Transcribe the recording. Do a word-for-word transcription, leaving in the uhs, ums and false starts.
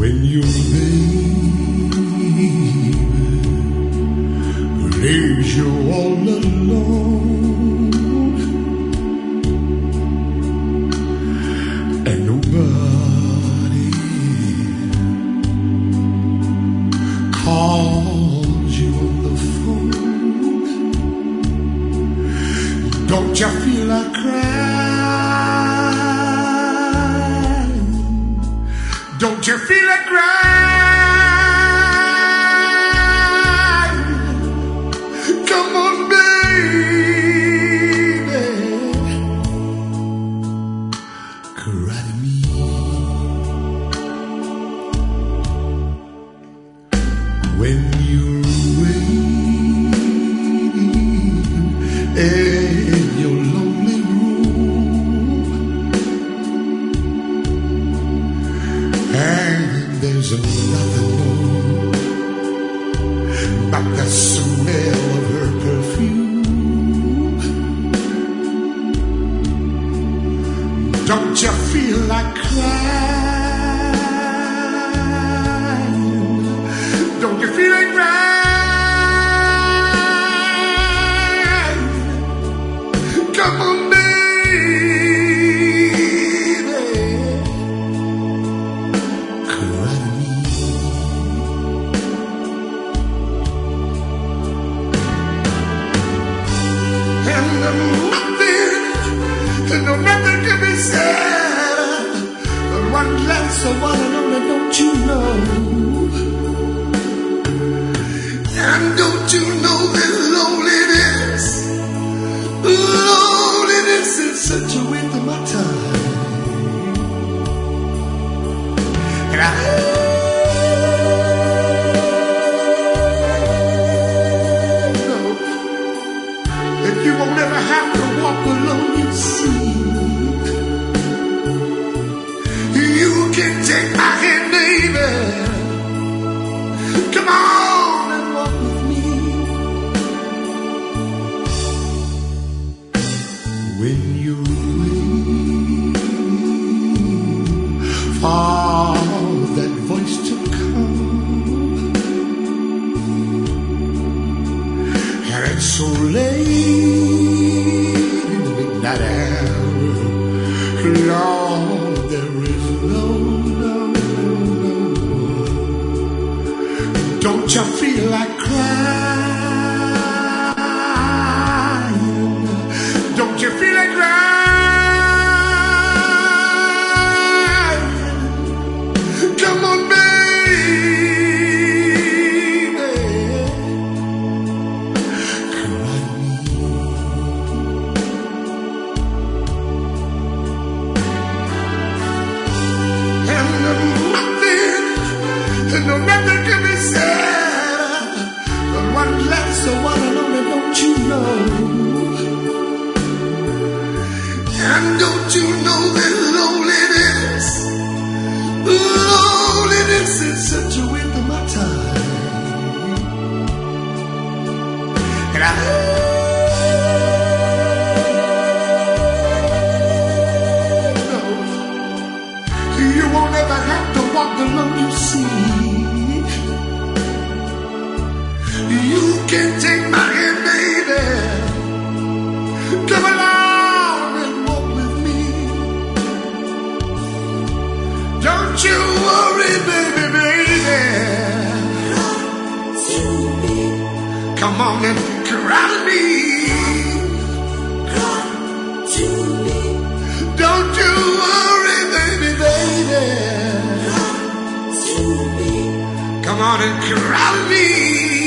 when your baby leaves you all alone, and nobody calls you on the phone. Don't you feel like crying? Don't you feel like crying? Come on, baby, cry to me. When you're waiting in your lonely room, and there's nothing more but the smell of her perfume. Don't you feel like crying? Don't you feel like crying? Come on, baby, cry to me. And nothing, and no nothing can be said. But one glance of one and only, don't you know? And don't you know that loneliness, loneliness is such a waste of my time? And I know that you won't ever have to walk alone, you see. You can take my hand, baby. Come on and walk with me. When you're waiting for that voice to come, and it's so late in the midnight hour, Lord, there is no, no, no, no. Don't you feel like crying? Don't you feel like crying? Come on, baby, cry to me. And nothing, and no nothing can be said. But one glance of one and only, don't you know? And don't you know that loneliness, loneliness is such a waste of my time? And I know you won't ever have to walk alone, you see. You can take my hand, baby. Come along and walk with me. Don't you worry, baby, baby. To me, Come on and cry to me. cry to me, Don't you worry, baby, baby. to me, Come on and cry to me.